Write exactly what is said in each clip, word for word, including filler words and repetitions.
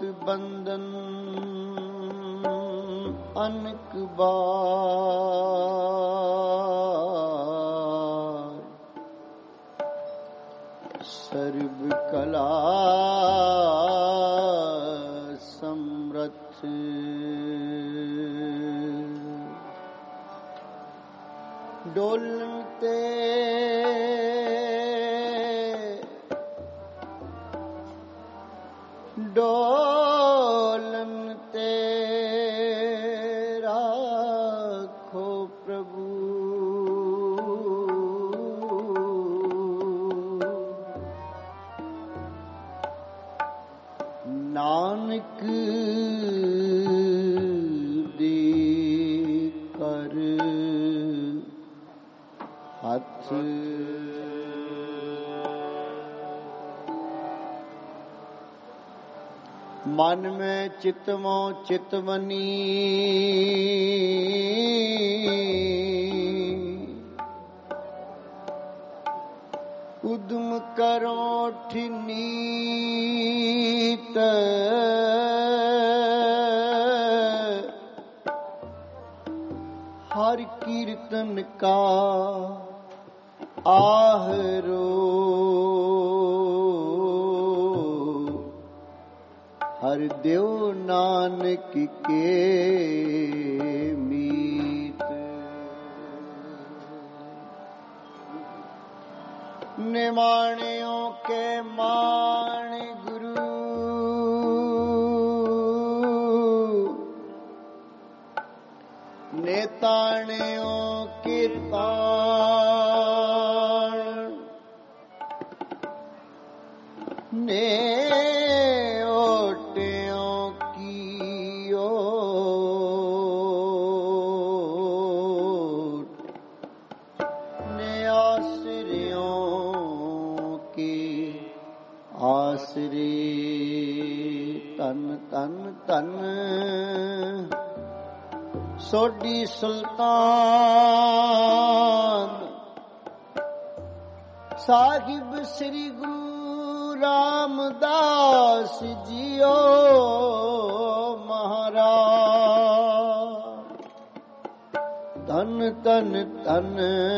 ਬੰਧਨ ਅਨਕ ਬਾਰ, ਸਰਬ ਕਲਾ ਸਮਰਥ। ਡੋਲਣ ਤੇ ਡੋਲਣ ਤੇ ਰਾਖੋ ਪ੍ਰਭੂ, ਨਾਨਕ ਦੇ ਕਰ ਹੱਥ। ਮਨ ਮੈਂ ਚਿਤਵੋ ਚਿਤਵਨੀ, ਉਦਮ ਕਰੋ ਠਿਨੀਤ, ਹਰ ਕੀਰਤਨ ਕਾ ਆਹਰੋ, ਹਰ ਦਿਓ ਨਾਨਕ ਕੇ ਮੀਤ। ਨਿਮਾਣਿਓ ਕੇ ਮਾਣ ਗੁਰੂ, ਨੇਤਾਣਿਓ ਕੀਰਤਾਣ, ਨੇ ਤਨ ਤਨ ਤਨ ਸੋਢੀ ਸੁਲਤਾਨ, ਸਾਹਿਬ ਸ੍ਰੀ ਗੁਰੂ ਰਾਮਦਾਸ ਜੀਓ ਮਹਾਰਾਜ। ਤਨ ਤਨ ਤਨ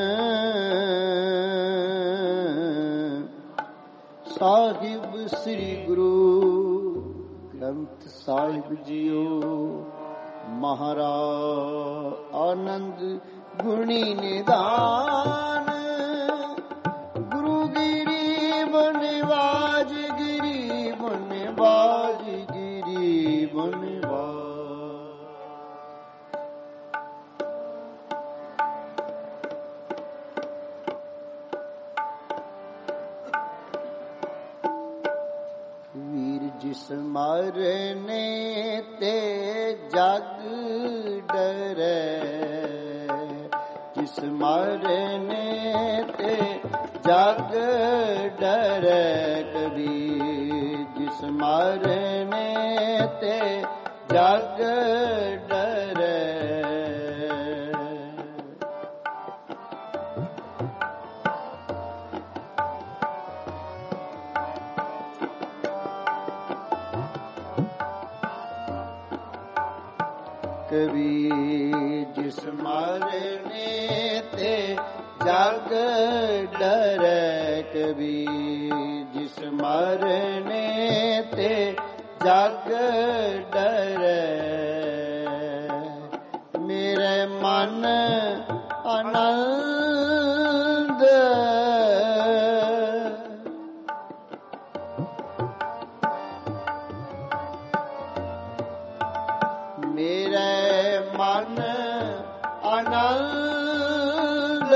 ਸਾਹਿਬ ਸ੍ਰੀ ਗੁਰੂ ਗ੍ਰੰਥ ਸਾਹਿਬ ਜੀਓ ਮਹਾਰਾਜ। ਆਨੰਦ ਗੁਣੀ ਨਿਧਾਨ, ਗੁਰੂ ਗਰੀਬ ਨਿਵਾਜ, ਗਰੀਬ ਨਿਵਾਜ, ਗਰੀਬ ਨਿਵਾਜ। ਜਿਸ ਮਰਨੇ ਤੇ ਜਗ ਡਰੇ, ਜਿਸ ਮਰਨੇ ਤੇ ਜਗ ਡਰੇ ਕਬੀਰ, ਜਿਸ ਮਰਨੇ ਤੇ ਜਗ ਡਰੇ। ਕਬੀਰ ਜਿਸ ਮਰਨੇ ਤੇ ਜਗ ਡਰੇ, ਕਬੀਰ ਜਿਸ ਮਰਨੇ ਤੇ ਜਗ ਡਰੇ। ਮੇਰੇ ਮਨ ਆਨੰਦ ਮੇਰੇ ਮਨ ਆਨੰਦ,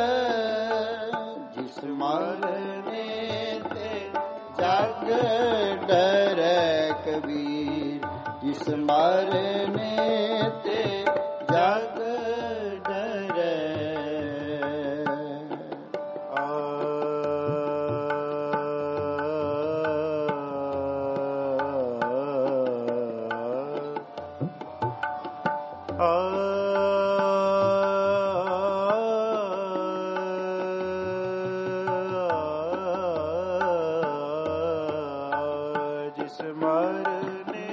ਜਿਸ ਮਰਨੇ ਤੇ ਜਗ ਡਰੇ ਕਬੀਰ, ਜਿਸ ਮਰਨੇ ਤੇ ਜਗ ਡਰੇ। ਜਿਸ ਮਰਨੇ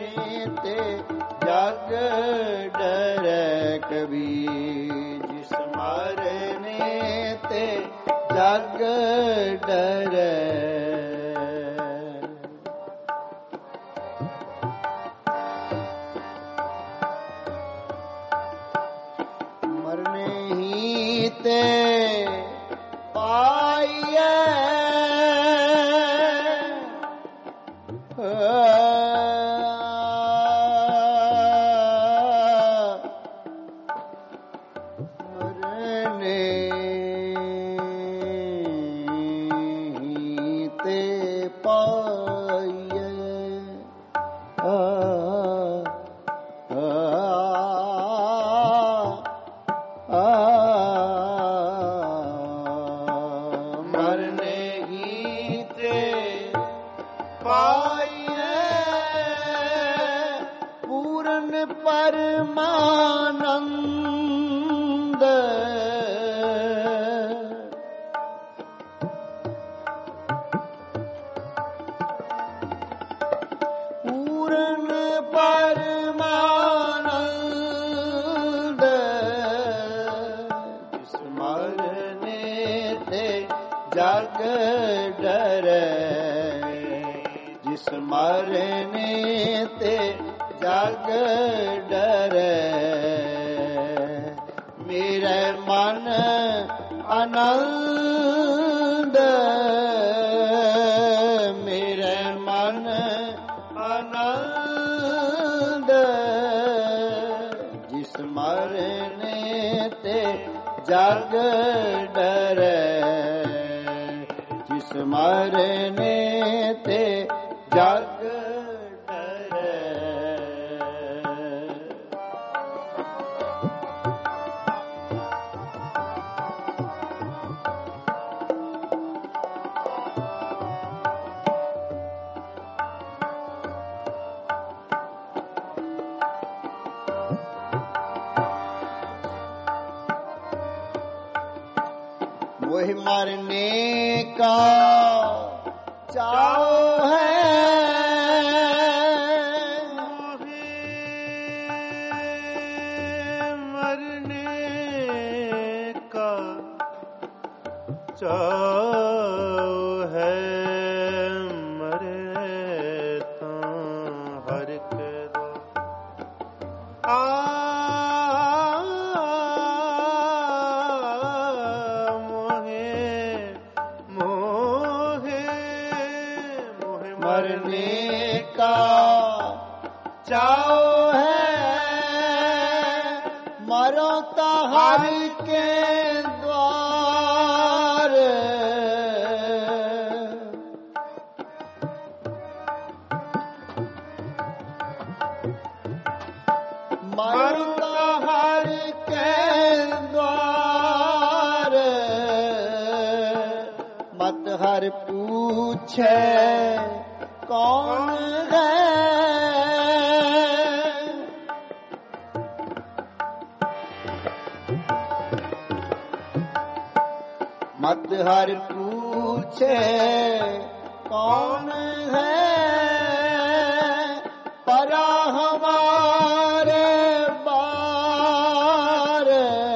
ते जग डरै कबीर। जिस मरने ते जग डरै। मरने ही ते पाइए परमानंद। पूर्ण परमानंद। जिस मरने ते जग डरै। जिस मरने ते जग डरै। मेरे मन आनंद। मेरे मन आनंद। जिस मरने ते जग डरै। जिस मरने ते जग वही मरने का चाव है। मरने का चाव है। मरे तो हर के दो आ मरने का चाव है। मरो तो हरि के द्वार। मरो तो हरि के द्वार। मत हर पूछे कौन है। मत हर पूछे कौन है। परा हमारे बार।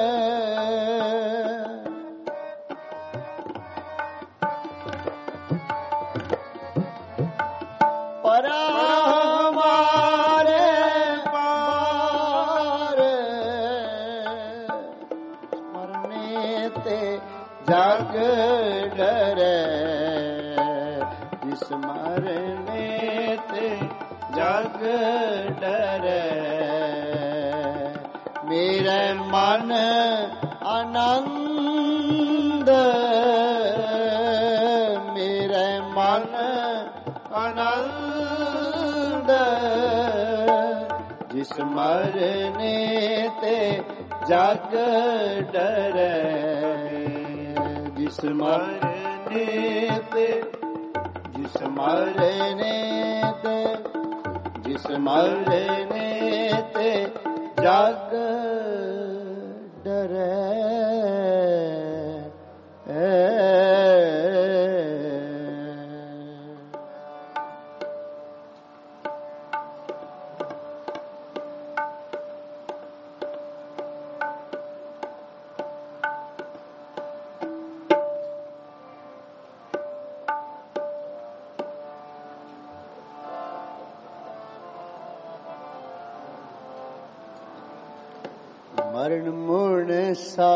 परा हमारे बार। मरने ते जग डरै। जिस मरने ते जग डरै। मेरे मन आनंद। मेरे मन आनंद। जिस मरने ते जग डरै। जिस मरने ते जिस मरने ते जिस मरने ते जग डरै। ਮਰਨ ਮੁਣ ਸਾ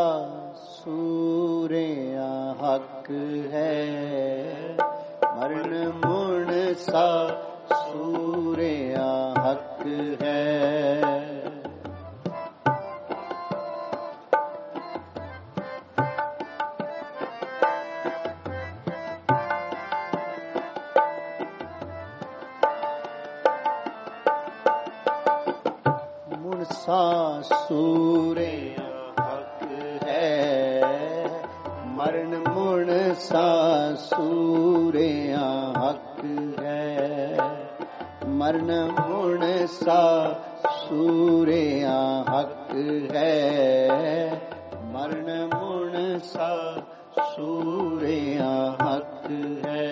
ਸੂਰਿਆ ਹੱਕ ਹੈ, ਮਰਨ ਮੁਣ ਸਾ ਸੂਰਿਆ ਹੱਕ ਹੈ। ਸਾ ਸੂਰਿਆ ਹੱਕ ਹੈ, ਮਰਨ ਮੁਣ ਸਾ ਸੂਰਿਆ ਹੱਕ ਹੈ, ਮਰਨ ਮੁਣ ਸਾ ਸੂਰਿਆ ਹੱਕ ਹੈ, ਮਰਨ ਮੁਣ ਸਾ ਸੂਰਿਆ ਹੱਕ ਹੈ।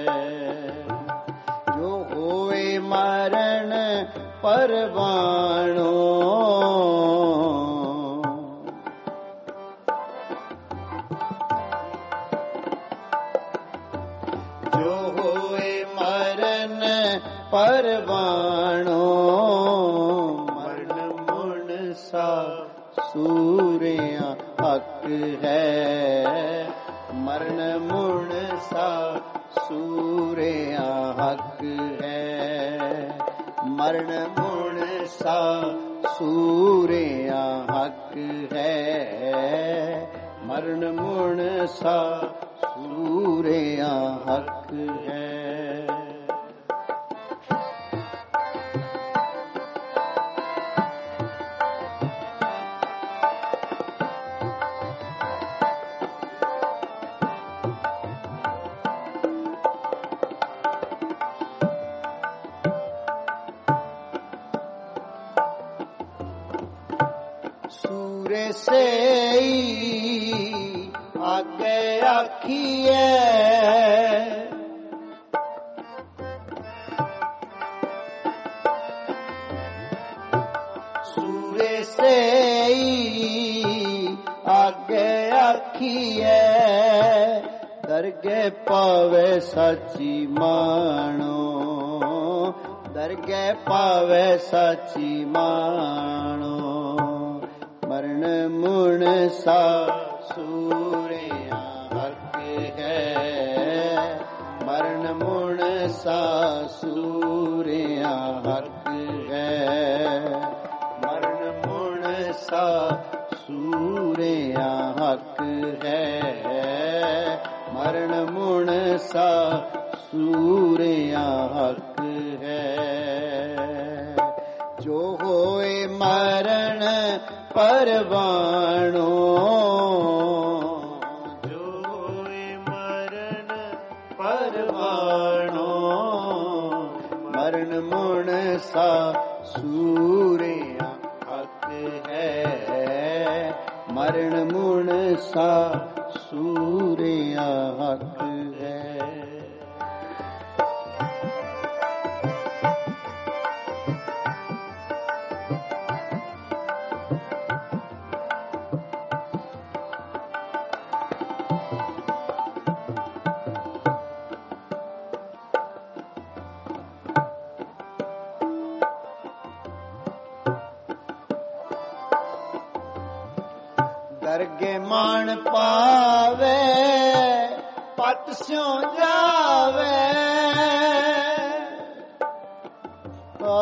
ਜੋ ਹੋਏ ਮਰਨ ਪਰਵਾਣੋ, ਜੋ ਹੋਏ ਮਰਨ ਪਰਵਾਣੋ, ਮਰਨ ਮੁਣ ਸਾ ਸੂਰਿਆ ਹੱਕ ਹੈ, ਮਰਨ ਮੁਣ ਸਾ ਸੂਰਿਆ ਹੱਕ ਹੈ, ਮਰਨ ਮੁਣ ਸਾ ਸੂਰਿਆ ਹੱਕ ਹੈ, ਮਰਨ ਮੁਣ ਸਾ ਸੂਰਿਆ ਹੱਕ ਹੈ। ਸੂਰੇ ਸੇਈ ਆਗੇ ਆਖੀਏ, ਸੂਰੇ ਸੇਈ ਆਗੇ ਆਖੀਏ, ਦਰਗੇ ਪਾਵੇ ਸਾਚੀ ਮਾਣੋ, ਦਰਗੇ ਪਾਵੇ ਸਾਚੀ ਮਾਣੋ, ਮਰਨ ਮੁਣ ਸਾ ਸੂਰਿਆ ਹੱਕ ਹੈ, ਮਰਨ ਮੁਣ ਸਾ ਸੂਰਿਆ ਹੱਕ ਹੈ, ਮਰਨ ਮੁਣ ਸਾ ਸੂਰਿਆ ਹੱਕ ਹੈ, ਮਰਨ ਮੁਣ ਸਾ ਸੂਰਿਆ ਹੱਕ ਹੈ। ਜੋ ਹੋਏ ਮਰਨ ਪਰਵਾਣੋ, ਜੋ ਹੋਏ ਮਰਨ ਪਰਵਾਣੋ, ਮਰਨ ਮੁਣ ਸਾ ਸੂਰਿਆ ਹੱਕ ਹੈ, ਮਰਨ ਮੁਣ ਸਾ ਸੂਰਿਆ ਹੱਕ ਹੈ। ਦਰਗੇ ਮਾਣ ਪਾਵੇ ਪਤ ਸਿਉ ਜਾਵੇ, ਆ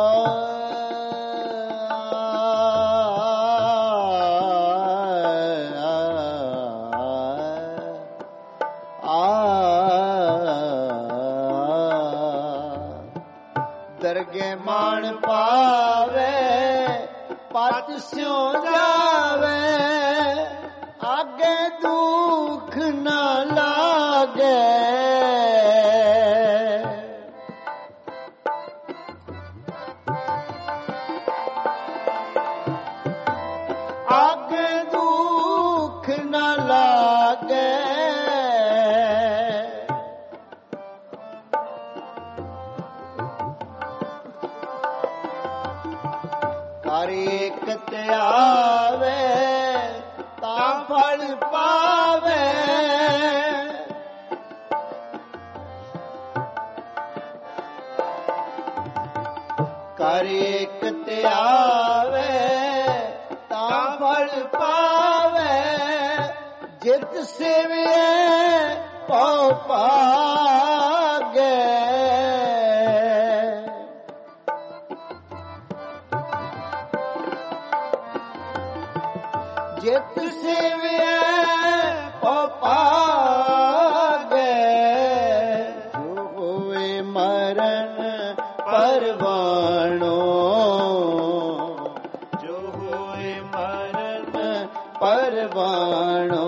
ਦਰਗੇ ਮਾਣ ਪਾਵੇ ਪਤ ਸਿਉ ਜਾਵੇ, ਆਗੇ ਦੁੱਖ ਨਾ ਲਾਗੇ, ਆਗੇ ਦੁੱਖ ਨਾ ਲਾਗੇ, ਕਰ ਇੱਕ ਤੇ ਆਵੇ ਤਾਂ ਫਲ ਪਾਵੇ, ਕਰ ਇੱਕ ਤੇ ਆਵੇ ਤਾਂ ਫਲ ਪਾਵੇ ਜਿਤ ਸੇਵਿਐ ਪਉ ਭਾਗੈ ਜਿਤ ਸੇਵਿਐ ਪਉ ਭਾਗੈ ਜੋ ਹੋਏ ਮਰਨ ਪਰਵਾਣੋ ਜੋ ਹੋਏ ਮਰਨ ਪਰਵਾਣੋ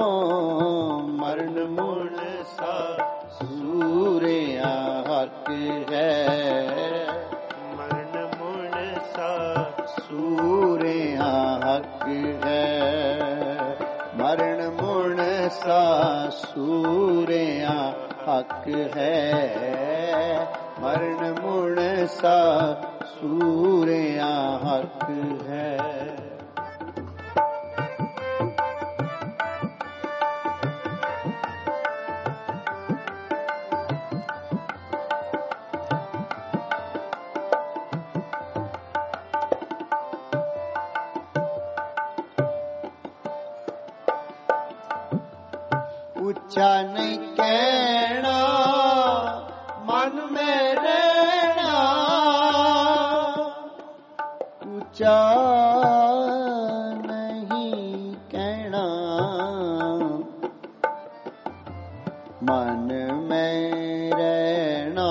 ਮਰਨ ਮੁਣ ਸਾ ਸੂਰਿਆ ਹੱਕ ਹੈ ਮਰਨ ਮੁਣ ਸਾ ਸੂਰਿਆ ਹੱਕ ਹੈ ਮਰਨ ਮੁਣ ਸਾ ਸੂਰਿਆ ਹੱਕ ਹੈ ਮਰਨ ਮੁਣ ਸਾ ਸੂਰਿਆ ਹੱਕ ਹੈ ਉੱਚਾ ਨਹੀਂ ਕਹਿਣਾ ਮਨ ਮੇ ਰਹਿਣਾ ਉੱਚਾ ਨਹੀਂ ਕਹਿਣਾ ਮਨ ਮੇ ਰਹਿਣਾ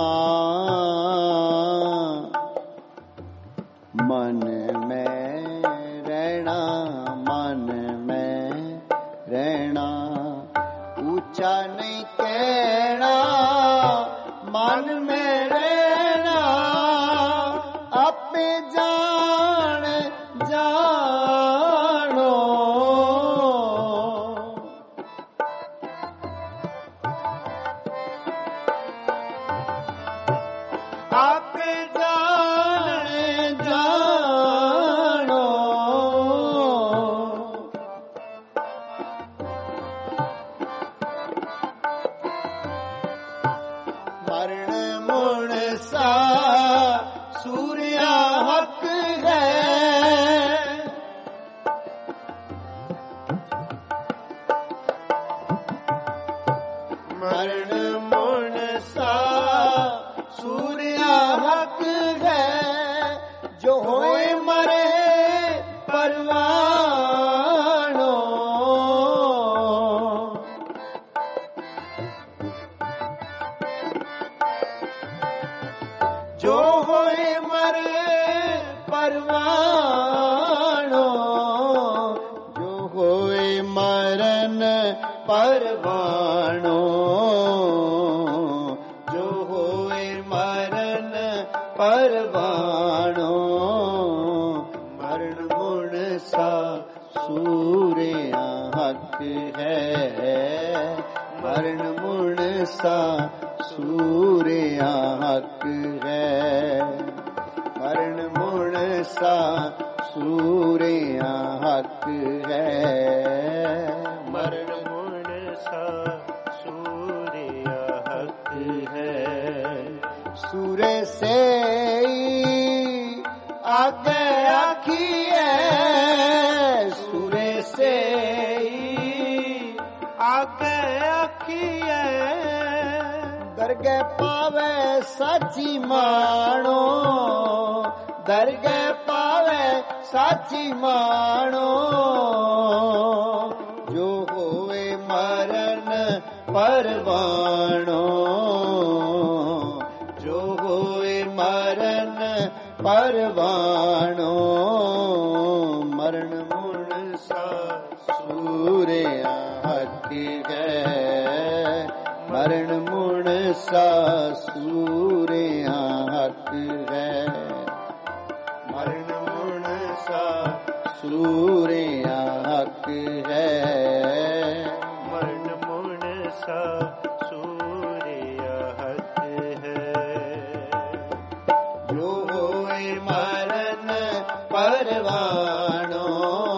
ਮਨ ਮੇ ਰਹਿਣਾ ਮਨ ਮੇ ਰਹਿਣਾ ਉੱਚਾ ਨਹੀਂ ਕਹਿਣਾ ਮਨ ਮੇ ਰਹਿਣਾ ਆਪੇ ਜਾਣ ਜਾਣੋ ਆਪੇ ਜਾਣ ਜਾਣੋ ਮਰਨ ਮੁਣ ਸਾ ਸੂਰਿਆ ਹੱਕ ਹੈ ਮਰਨ ਮੁਣ ਸਾ ਸੂਰਿਆ ਹੱਕ ਹੈ ਜੋ ਹੋਏ ਮਰੇ ਪਰਵਾਣੋ ਜੋ ਹੋਏ ਮਰੇ ਪਰਵਾਣੋ ਜੋ ਹੋਏ ਮਰਨ ਪਰਵਾਣੋ ਜੋ ਹੋਏ ਮਰਨ ਪਰਵਾਣੋ ਮਰਨ ਮੁਣ ਸਾ ਸੂਰਿਆ ਹੱਕ ਹੈ ਮਰਨ ਮੁਣ ਸਾ ਸੂਰਿਆ ਹੱਕ ਹੈ ਮਰਨ ਮੁਣ ਸਾ ਸੂਰਿਆ ਹੱਕ ਹੈ ਮਰਨ ਮੁਣ ਸਾ ਸੂਰਿਆ ਹੱਕ ਹੈ ਸੂਰੇ ਸੇ ਆਗੇ ਆਖੀਏ ਸੂਰੇ ਸੇ ਆਗੇ ਆਖੀਏ ਦਰਗਹਿ ਪਾਵੇ ਸਾਚੀ ਮਾਣੋ ਦਰਗਹਿ ਪਾਵੇ ਸਾਚੀ ਮਾਣੋ ਜੋ ਹੋਵੇ ਮਰਨ ਪਰਵਾਣੋ ਜੋ ਹੋਵੇ ਮਰਨ ਪਰਵਾਣੋ ਮਰਨ ਮੁਣ ਸਾ ਸੂਰਿਆ ਹੱਕ ਹੈ ਮਰਨ ਮੁਣ ਸਾ ਸੂਰਿਆ ਹੱਕ ਹੈ ਮਰਨ ਮੁਣ ਸਾ ਸੂਰਿਆ ਹੱਕ ਹੈ ਮਰਨ ਮੁਣ ਸਾ ਸੂਰਿਆ ਹੱਕ ਹੈ ਜੋ ਹੋਏ ਮਰਨ ਪਰਵਾਣੋ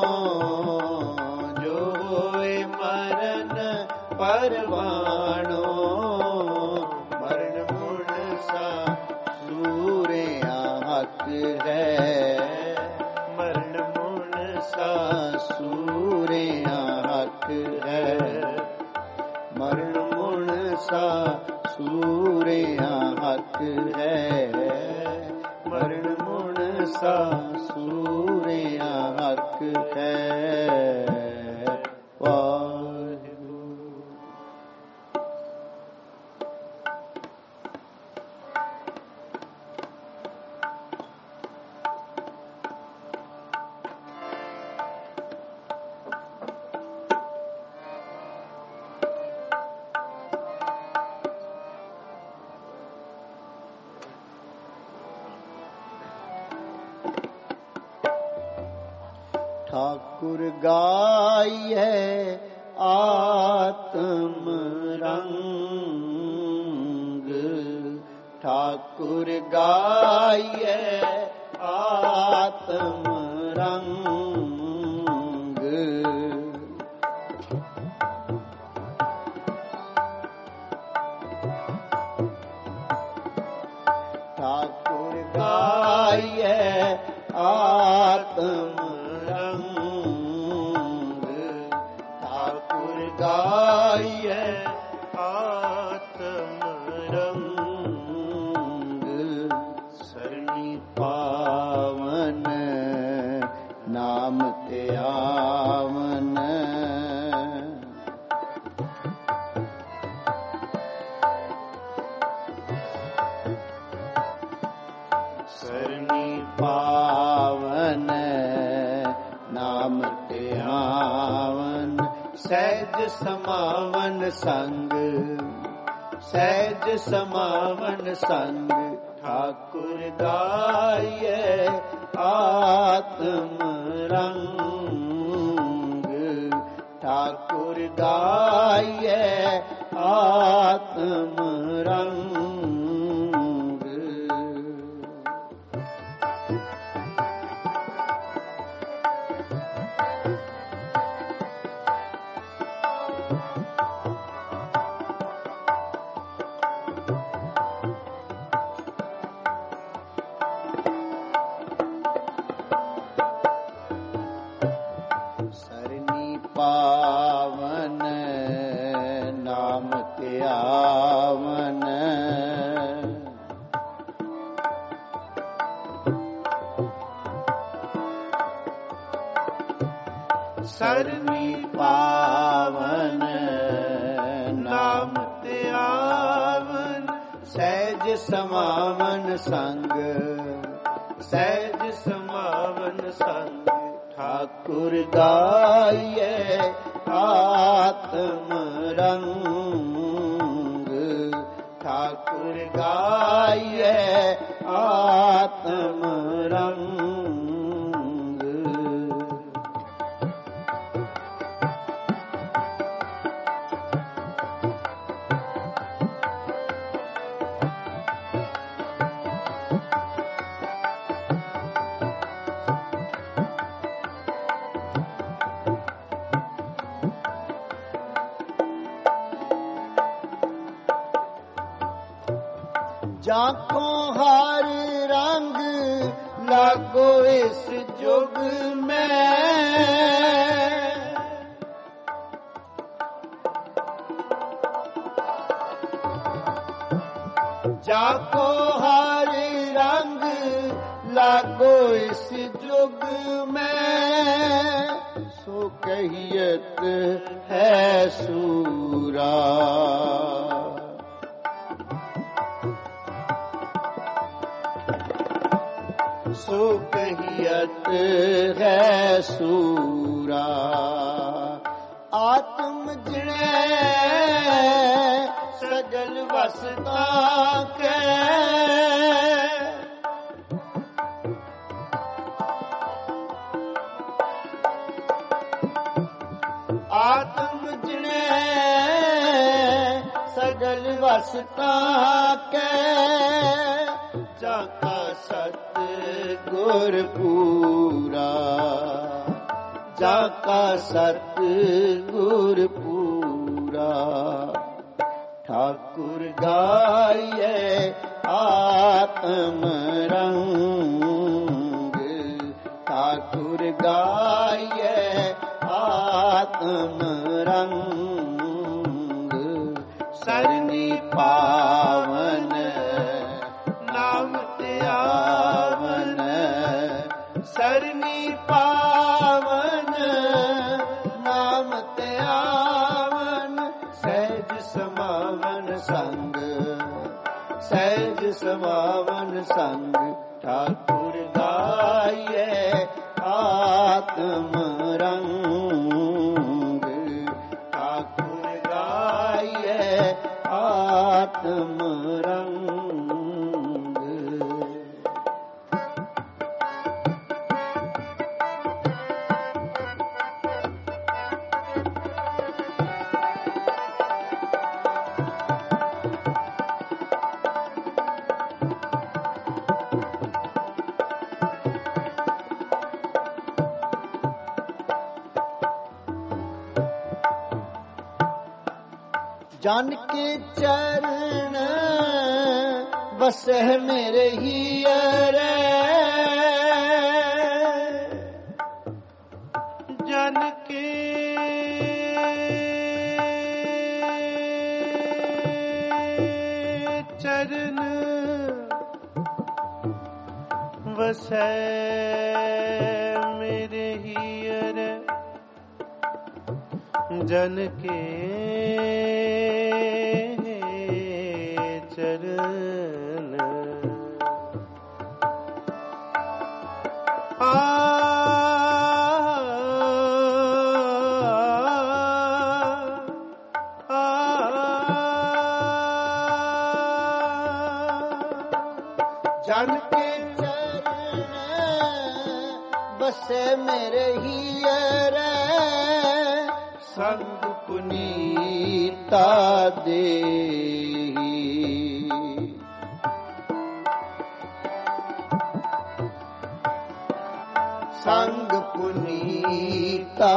ਜੋ ਹੋਏ ਮਰਨ ਪਰਵਾਣੋ ਮਰਨ ਮੁਣ ਸਾ ਸੂਰਿਆ ਹੱਕ ਹੈ ਮਰਨ ਮੁਣ ਸਾ ਸੂਰਿਆਂ ਹੱਥ ਹੈ, ਮਰਨ ਮੁਣ ਸਾ ਸੂਰਿਆਂ ਹੱਥ ਹੈ, ਮਰਨ ਮੁਣ ਸਾ ਸੂਰਿਆਂ ਹੱਥ ਹੈ। ठाकुर गाये आत्म रंग, ठाकुर गाये आत्म रंग, ठाकुर गाये आत्म गाये आत्म रंग, सरणी पावन नाम त्यावन, सरणी पावन नाम त्यावन, सहज समावन संग, सहज समावन संग, ठाकुर गाये आत्म रंग, ठाकुर गाये आत्म रंग। पावन नाम त्यावन, सरनी पावन नाम त्यावन, सहज समावन संग, सहज समावन संग, ठाकुर गाये आत्म रंग, ठाकुर गाये आत्म रंग। जाको हर रंग लागो इस जुग में, जाको हर रंग लागो इस जुग में, सो कहियत है सूरा, सो कहियत है सूरा। आत्म जिणे सगल वसता के, आत्म जिणे सगल वसता के, जाका सत गुर पूरा, जाका सत गुर पूरा। ठाकुर गाये आत्म रंग, ठाकुर गाये ਆਤਮ ਰੰਗ ਸਰਨੀ ਪਾਵਨ ਨਾਮ ਧਿਆਵਨ ਸਰਨੀ ਪਾਵਨ ਨਾਮ ਧਿਆਵਨ ਸਹਿਜ ਸਮਾਵਨ ਸੰਗ ਸਹਿਜ ਸਮਾਵਨ ਸੰਗ ਠਾਕੁਰ ਗਾਈਐ ਆਤਮ ਰੰਗ ਠਾਕੁਰ ਗਾਈਐ ਆਤਮ ਰੰਗ ਜਨ ਕੇ ਚਰਨ ਵਸਹਿ ਮੇਰੇ ਹੀਰੇ ਜਨ ਕੇ ਚਰਨ ਵਸਹਿ ਮੇਰੇ ਹੀਰੇ ਜਨ ਕੇ ਚਰਨ ਆ ਜਨ ਕੇ ਚਰਨ ਬਸੇ ਮੇਰੇ ਹੀਰੇ ਸੰਗ ਪੁਨੀਤਾ ਦੇਹੀ ਸੰਗ ਪੁਨੀਤਾ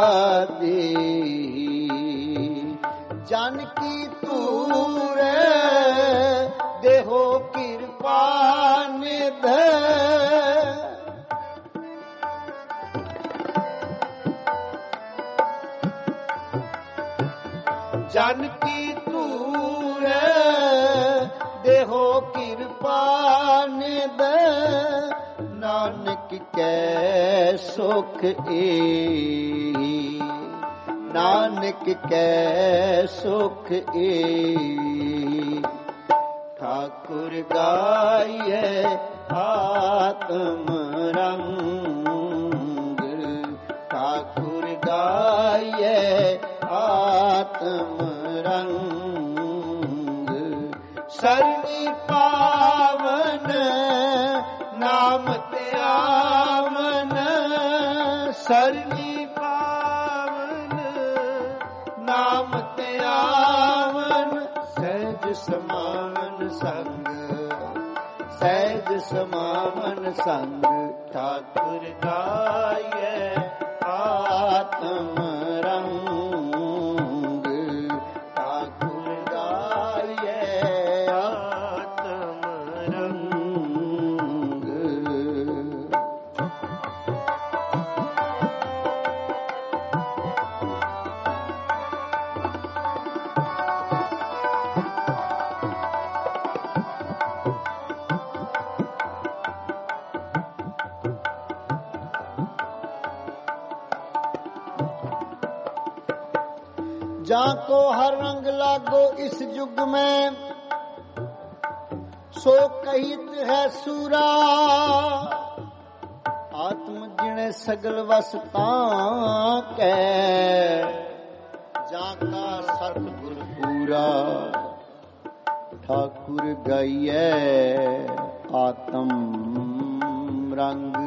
ਦੇਹੀ ਜਨ ਕੀ ਤੂਰੇ ਦੇਹੋ ਕਿਰਪਾ ਨਿਧ ਜਨ ਕੀ ਤੂਰੇ ਦੇਹੋ ਕਿਰਪਾ ਨਿਧ ਨਾਨਕ ਕੈ ਸੁਖ ਏਹੀ ਨਾਨਕ ਕੈ ਸੁਖ ਏਹੀ ਠਾਕੁਰ ਗਾਈਐ ਆਤਮ ਰੰਗ ਠਾਕੁਰ ਗਾਈਐ ਆਤਮ ਰੰਗ ਸਰਨੀ ਪਾਵਨ ਨਾਮ ਧਿਆਵਨ ਸਰਨੀ ਪਾਵਨ ਨਾਮ ਧਿਆਵਨ ਸਹਿਜ ਸਮਾਵਨ ਸੰਗ ਸਹਿਜ ਸਮਾਵਨ ਸੰਗ ਠਾਕੁਰ ਗਾਈਐ ਆਤਮ ਰੰਗ ਠਾਕੁਰ ਗਾਈਐ ਆਤਮ ਰੰਗ जाको हर रंग लागो इस युग में सो कहित है सूरा आत्म जिणे सगल वसता कै जाका सतगुर पूरा ठाकुर गाइए आत्म रंग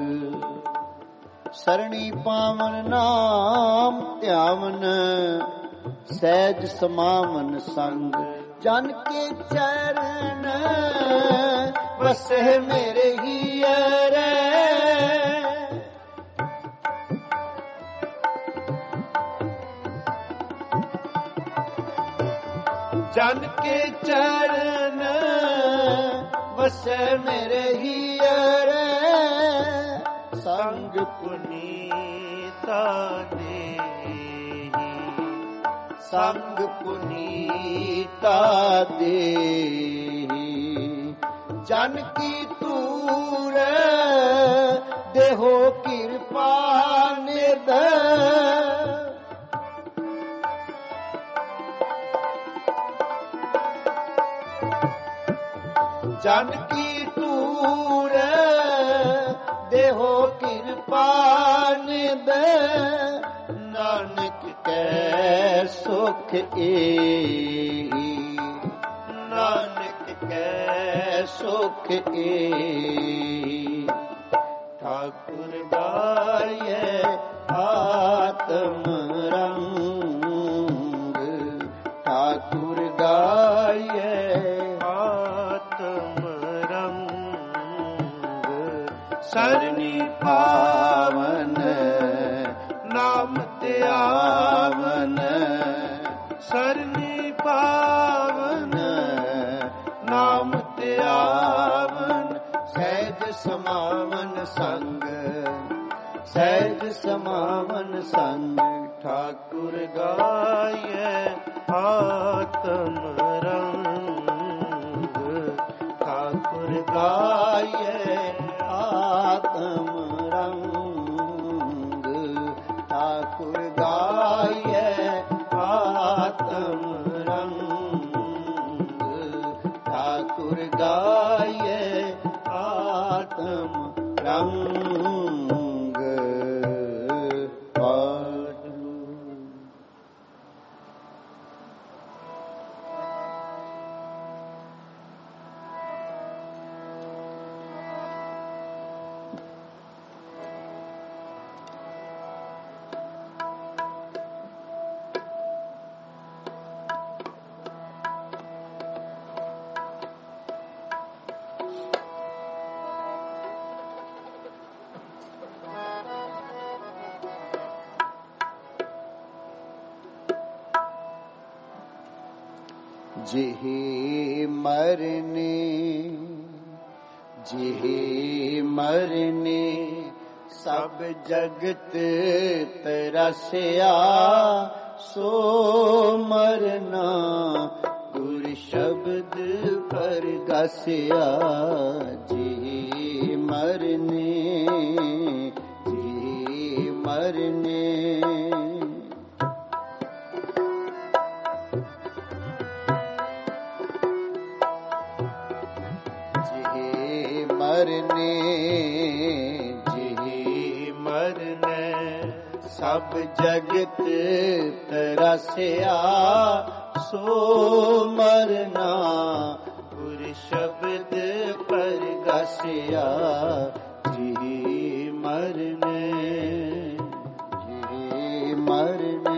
सरणी पावन नाम ध्यावन सहज समावन संग जन के चरण बसे मेरे हीरे जन के चरण बसे मेरे हीरे संग पुनीता देही ਸੰਗ ਪੁਨੀਤਾ ਦੇਹੀ। ਜਨ ਕੀ ਤੂਰ ਦੇਹੋ ਕਿਰਪਾ ਨਿਧ। ਜਨ ਕੀ ਤੂਰ ਦੇਹੋ ਕਿਰਪਾ ਨਿਧ। ਨਾਨਕ ਕੈ ਸੁਖ ਏਹੀ, ਨਾਨਕ ਕੈ ਸੁਖ ਏਹੀ। ਠਾਕੁਰ ਗਾਇਐ ਆਤਮ ਰੰਗ, ਠਾਕੁਰ ਗਾਇਐ ਆਤਮ ਰੰਗ। ਸਰਨੀ ਪਾਵਨ ਨਾਮ ਧਿਆਵਨ, ਸਰਨੀ ਪਾਵਨ ਨਾਮ ਧਿਆਵਨ। ਸਹਿਜ ਸਮਾਵਨ ਸੰਗ, ਸਹਿਜ ਸਮਾਵਨ ਸੰਗ। ਠਾਕੁਰ ਗਾਇਐ ਆਤਮ ਰੰਗ, ਠਾਕੁਰ ਗਾਇਐ ਆਤਮ ਰੰਗ। ਠਾਕੁਰ ਗਾਇਐ ਆਤਮ ਰੰਗ, ਠਾਕੁਰ ਗਾਇਐ ਆਤਮ ਰੰਗ। ਜਿਹੇ ਮਰਨੇ, ਜਿਹੇ ਮਰਨੇ ਸਭ ਜਗਤ ਤਰਸਿਆ। ਸੋ ਮਰਨਾ ਗੁਰ ਸ਼ਬਦ ਪਰਗਸਿਆ। ਜਿਹੇ ਮਰਨੇ, ਜਿਹੇ ਮਰਨੇ ਮਰਨੇ, ਜਿਹੇ ਮਰਨੇ ਸਭ ਜਗਤ ਤਰਸਿਆ। ਸੋ ਮਰਨਾ ਗੁਰ ਸ਼ਬਦ ਪਰਗਸਿਆ। ਜਿਹੇ ਮਰਨੇ, ਜਿਹੇ ਮਰਨੇ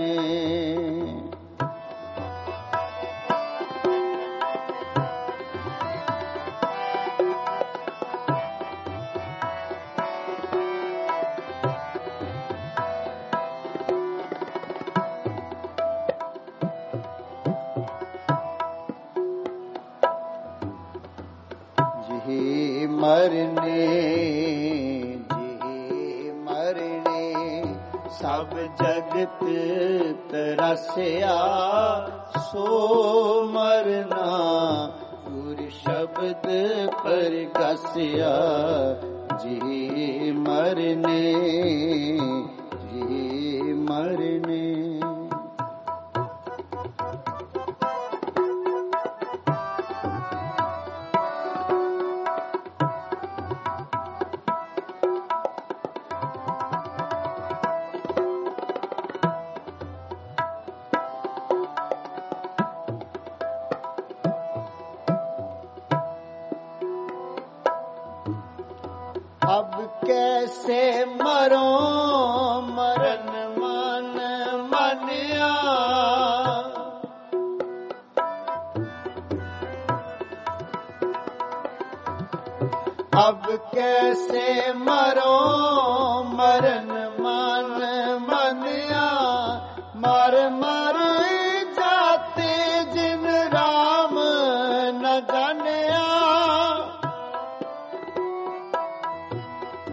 ਮਰਨੇ, ਜਿਹੇ ਮਰਨੇ ਸਭ ਜਗਤ ਤਰਸਿਆ। ਸੋ ਮਰਨਾ ਗੁਰ ਸ਼ਬਦ ਪਰਗਸਿਆ। ਜਿਹੇ ਮਰਨੇ, ਜਿਹੇ ਮਰਨੇ अब कैसे मरो मरन मन मनिया। अब कैसे मरो मरन मन मनिया। मर मर जाते जिन राम न जानिया।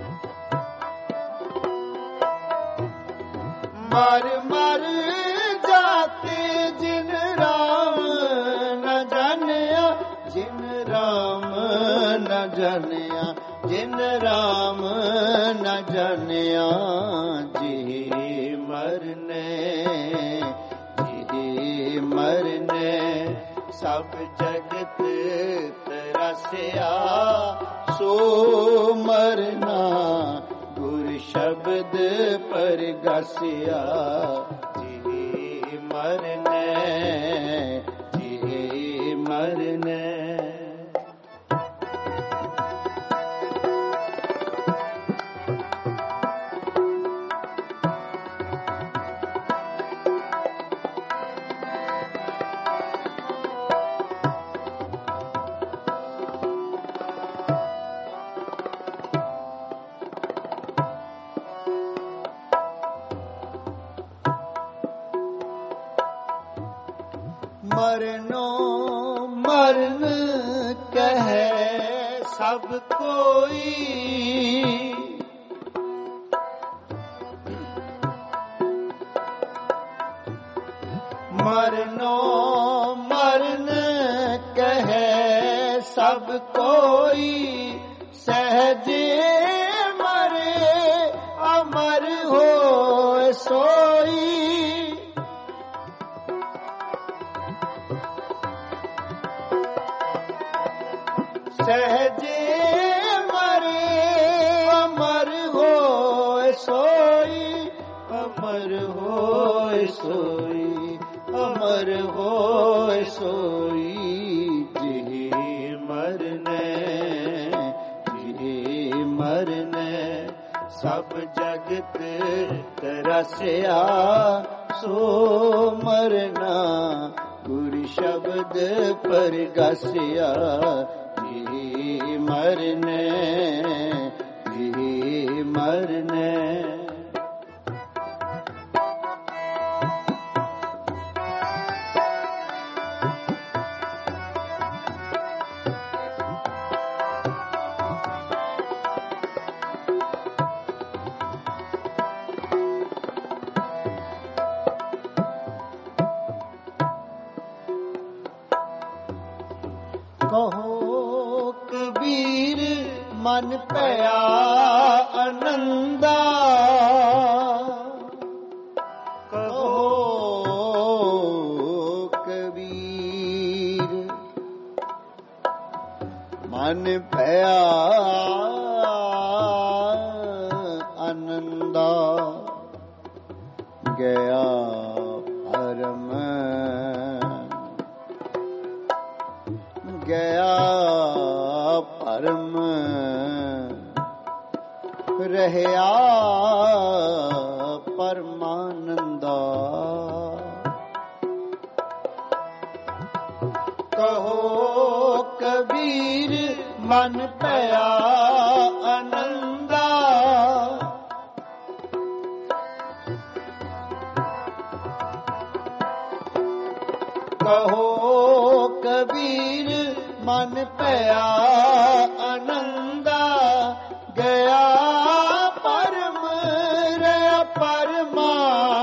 मर मर ਤੇ ਜਿਨ ਰਾਮ ਨ ਜਾਣਿਆ, ਜਿਨ ਰਾਮ ਨ ਜਾਣਿਆ, ਜਿਨ ਰਾਮ ਨ ਜਾਣਿਆ, ਜੀ ਮਰਨੇ ਜੀ ਮਰਨੇ ਸਭ ਜਗਤ ਤਰਸਿਆ, ਸੋ ਮਰਨਾ ਗੁਰ ਸ਼ਬਦ ਪਰਗਸਿਆ, ਜੀ ਮਰਨੇ ਜੀ ਮਰਨੇ। ਮਰਨੋ ਮਰਨ ਕਹੈ ਸਭ ਕੋਈ, ਮਰਨੋ ਮਰਨ ਕਹੈ ਸਭ ਕੋਈ, ਸਹਜੇ ਮਰੇ ਅਮਰ ਹੋਇ ਸੋਈ, ਸਹਜੇ ਮਰੇ ਅਮਰ ਹੋਇ ਸੋਈ, ਅਮਰ ਹੋਇ ਸੋਈ, ਅਮਰ ਹੋਇ ਸੋਈ, ਜੀ ਮਰਨੇ ਜੀ ਮਰਨੇ ਸਭ ਜਗਤ ਤਰਸਿਆ, ਸੋ ਮਰਨਾ ਗੁਰ ਸ਼ਬਦ ਪਰਗਸਿਆ, ਜੀ ਮਰਨੇ ਜੀ ਮਰਨੇ। ਕਹੋ ਕਬੀਰ ਮਨ ਭਇਆ ਆਨੰਦਾ, ਕਹੋ ਕਬੀਰ ਮਨ ਭਇਆ ਆਨੰਦਾ, ਗਿਆ ਪਰਮ ਗਿਆ ਪਰਮ ਰਹਿਆ ਪਰਮਾਨੰਦਾ, ਕਹੋ ਕਬੀਰ ਮਨ ਭਇਆ ਆਨੰਦਾ, ਕਹੋ ਕਬੀਰ ਮਨ ਭਇਆ ਆਨੰਦਾ, ਗਿਆ ਪਰਮ ਰਹਿ ਪਰਮਾਨੰਦਾ,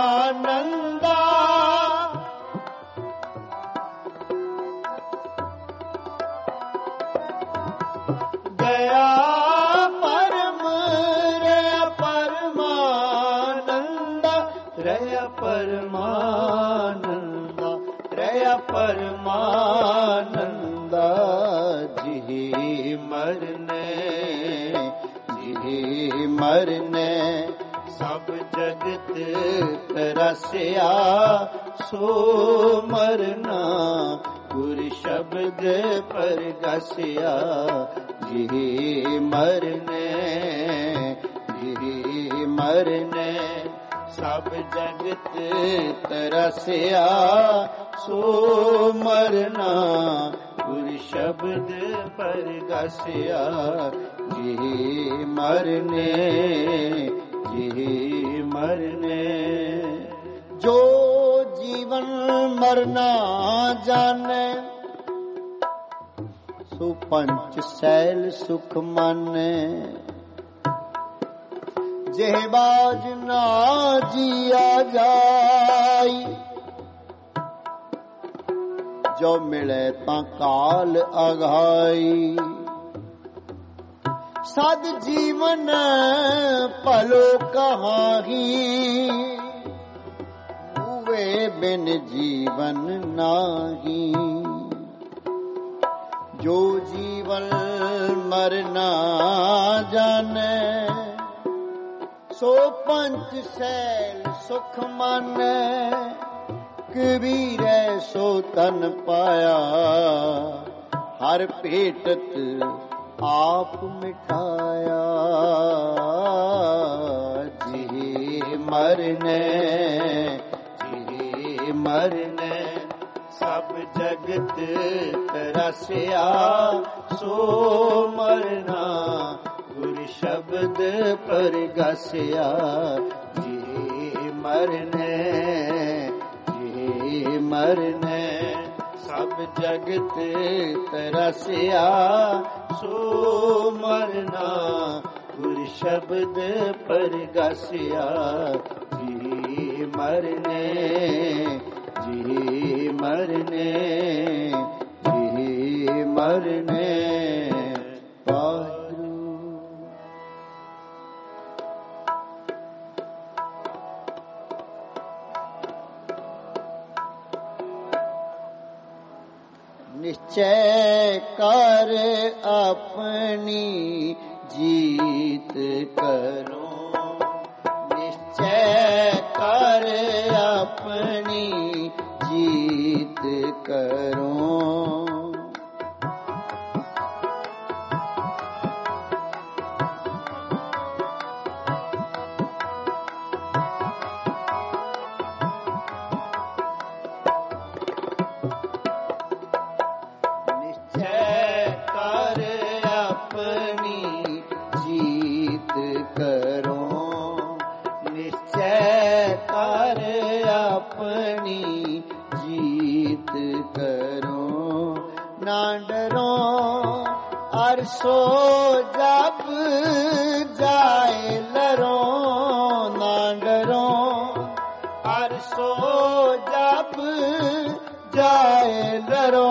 ਗਿਆ ਪਰਮ ਰਹਿ ਪਰਮਾਨੰਦਾ, ਰਹਿ ਪਰਮਾਨੰਦਾ, ਰਹਿ ਪਰਮਾਨੰਦਾ, ਜੀ ਮਰਨੇ ਜੀ ਮਰਨੇ ਸਭ ਜਗਤ ਤਰਸਿਆ, ਸੋ ਮਰਨਾ ਗੁਰ ਸ਼ਬਦ ਪਰਗਸਿਆ, ਜੀ ਮਰਨੇ ਜੀ ਮਰਨੇ ਸਭ ਜਗਤ ਤਰਸਿਆ, ਸੋ ਮਰਨਾ ਗੁਰ ਸ਼ਬਦ ਪਰਗਸਿਆ, ਜੀ ਮਰਨੇ ਜੀ ਮਰਨੇ। ਜੋ ਜੀਵਨ ਮਰਨਾ ਜਾਣੈ, ਸੋ ਪੰਚ ਸੈਲ ਸੁਖ ਮਾਨੈ, ਜਿਹ ਬਾਜ ਨਾ ਜੀਆ ਜਾਈ, जो मिले ता काल अघाई। सद जीवन पलो कहाही, हुए बिन जीवन नाही। जो जीवन मरना जाने, सो पंच सैल सुख माने। कबीर सो तन पाया, हर भेटत आप मिटाया। जी मरने जी मरने, सब जगत तरसिया। सो मरना गुर शब्द पर गसिया। जी मरने जी मरने, सब जगत तरसिया। सो मरना गुर शब्द पर गसिया। जी मरने जी मरने जी मरने पारू। निश्चय कर अपनी जीत करो, निश्चय कर अपनी जीत करो। सो जब जाए लरो, ना डरो। हर सो जब जाए लरो,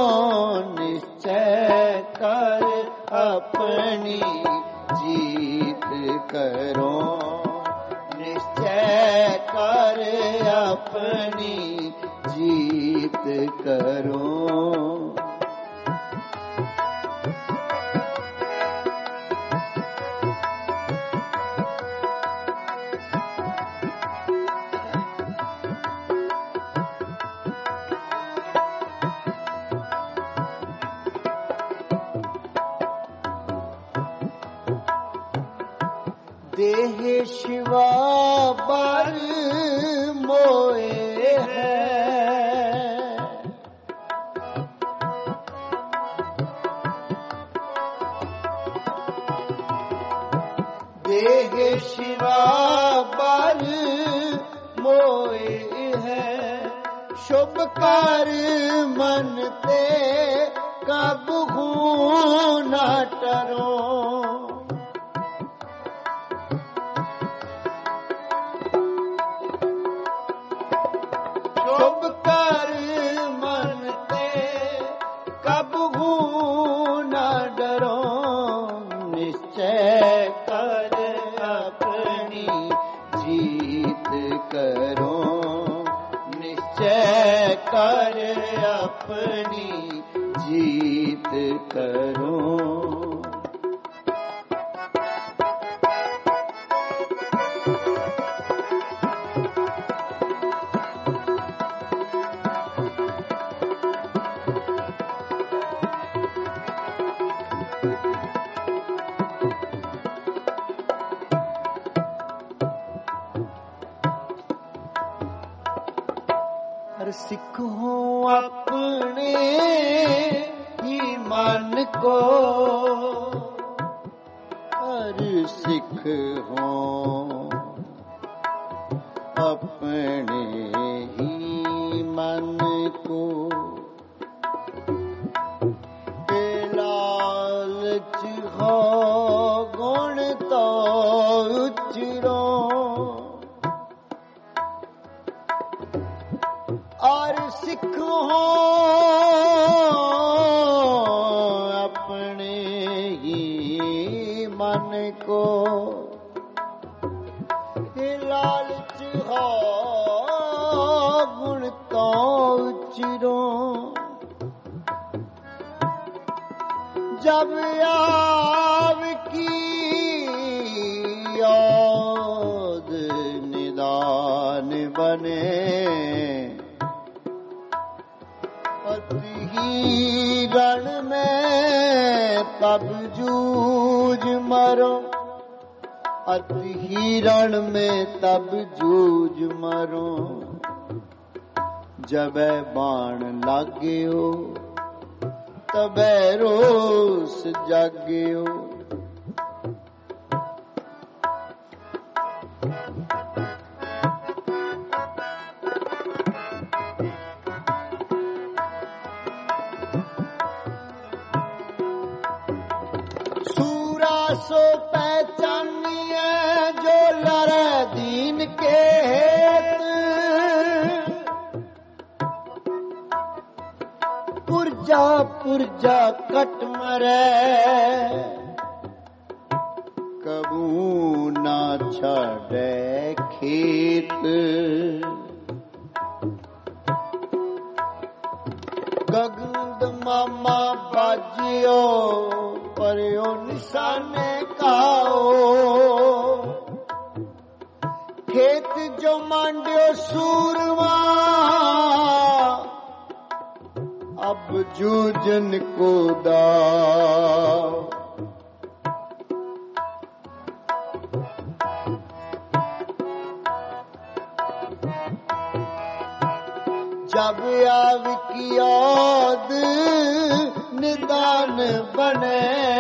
निश्चय कर अपनी जीत करो। निश्चय कर अपनी जीत करो। देह शिवा बर मोए है, देह शिवा बर मोए है। शुभ कर मन ते कब हूँ न टरो। शुभ कर मन ते कब हूँ न डरो। निश्चय कर अपनी जीत करो। निश्चय कर अपनी जीत करो। सिखो अपने ही मन को, हर सिख हो अपने ही मन को। लालच हो गुण तो उचरो, और सिख हो ਲਾਲਚ ਹੋ ਗੁਣ ਤੋਂ ਉਚਰੋ ਜਬ ਆਵ ਕੀ ਯਾਦ ਨਿਦਾਨ ਬਨੇ ਅਤਿ ਰਣ ਮੈਂ ਤਬ ਜੂਝ ਮਰੋ ਅਤਿ ਰਣ ਮੈਂ ਤਬ ਜੂਝ ਮਰੋ ਜਬੈ ਬਾਣ ਲਾਗਿਓ ਤਬੈ ਰੋਸ ਜਾਗਿਓ ਸੂਰਾ ਸੋ ਪਹਿਚਾਨੀਐ ਜੋ ਲੜੈ ਦੀਨ ਕੇ ਹੇਤ ਪੁਰਜਾ ਪੁਰਜਾ ਕਟ ਮਰੈ ਕਬੂ ਨਾ ਛਾੜੈ ਖੇਤ ਗਗਨ ਮਾਮਾ ਬਾਜਿਓ ਪਰਿਓ ਨਿਸ਼ਾਨੇ ਕਾਓ ਖੇਤ ਜੋ ਮੰਡਿਓ ਸੂਰਵਾ अब जूझन को दाव जब आव की याद निदान बने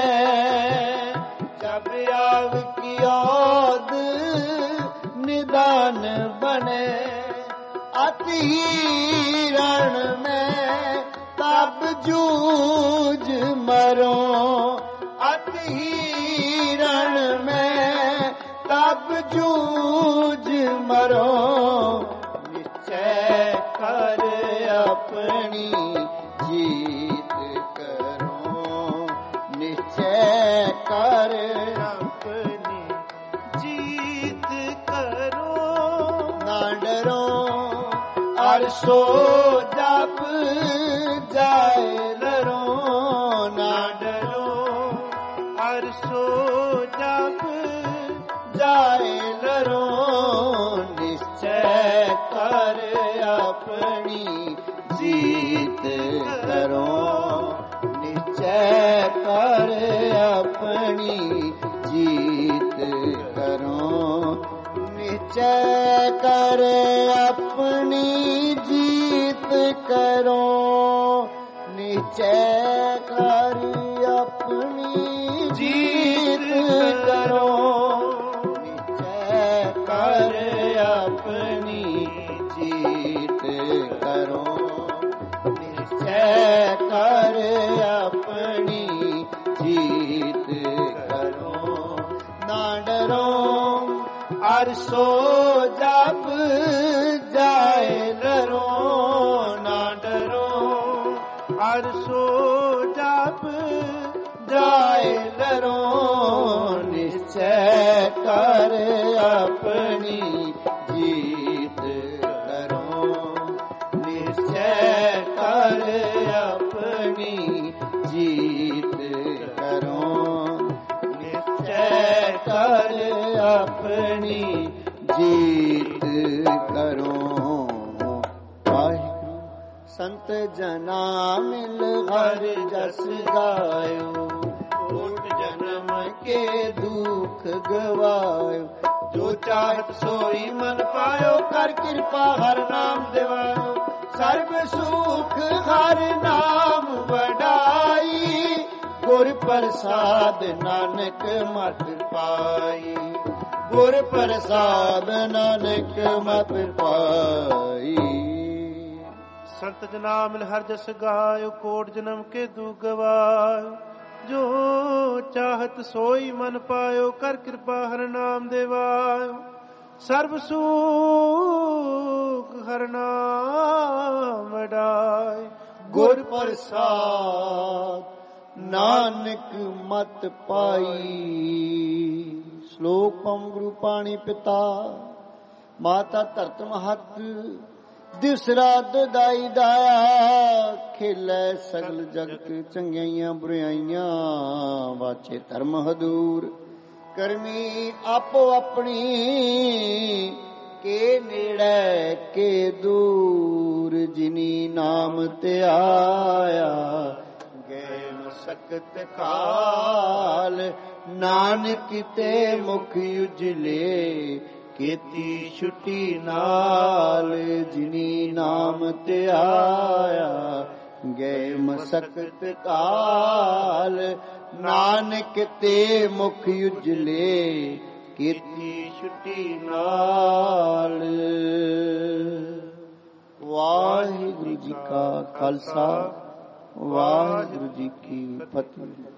जब आव की याद निदान बने अति रण में तब जूझ मरो अति रण में तब जूझ मरो निश्चय कर अपनी जीत करो निश्चय कर अपनी जीत करो ना डरो अरसो जब जाए लरो ना डरो अरसो जब जाए लरो निश्चय कर अपनी जीत करो निश्चय कर अपनी जीत करो निश्चय कर अपनी जीत करो निश्चय कर अपनी जीत करो निश्चय कर अपनी जीत करो निश्चय कर अपनी जीत करो ना डरो अरसो जब जाए लरो ना डरो अरसो जब जाए लरो निश्चय कर अपनी जीत करो निश्चय कर अपनी जीत करो निश्चय कर अपनी जीत करो संत जना मिल हर जस गायो कोट जन्म के दुख गवायो जो चाहत सोई मन पायो कर कृपा हर नाम दिवायो सर्व सुख हर नाम बढ़ाई गुर प्रसाद नानक मत पाई गुर प्रसाद नानक मत पाई संत जना मिल हर जस गायो कोट जन्म के दुख गवायो जो चाहत सोई मन पायो कर कृपा हर नाम देवायो सर्व सुख हर नाम बढ़ाय गुर प्रसाद नानक मत पाई। श्लोक पम गुरु पाणी पिता ਮਾਤਾ ਧਰਤ ਮਹਤ ਦਿਵਸ ਰਾਤ ਦਾਈ ਦਾਇਆ ਖੇਲੇ ਸਗਲ ਜਗਤ ਚੰਗਿਆਈਆਂ ਬੁਰਾਈਆਂ ਵਾਚੇ ਧਰਮ ਹਦੂਰ ਕਰਮੀ ਆਪੋ ਆਪਣੀ ਕੇ ਨੇੜੇ ਕੇ ਦੂਰ ਜਿਨੀ ਨਾਮ ਤੇ ਆਇਆ ਗਏ ਮਸਕਤ ਕਾਲ ਨਾਨਕ ਤੇ ਮੁਖ ਉਜਲੇ ਕੀਤੀ ਛੁੱਟੀ ਨਾਲ ਜਿਨੀ ਨਾਮ ਤੇ ਆਇਆ ਗਏ ਮਸਕਤ ਕਾਲ ਨਾਨਕ ਤੇ ਮੁਖ ਉਜਲੇ ਕੀਤੀ ਛੁੱਟੀ ਨਾਲ। ਵਾਹਿਗੁਰੂ ਜੀ ਕਾ ਖਾਲਸਾ ਵਾਹਿਗੁਰੂ ਜੀ ਕੀ ਫਤਿਹ।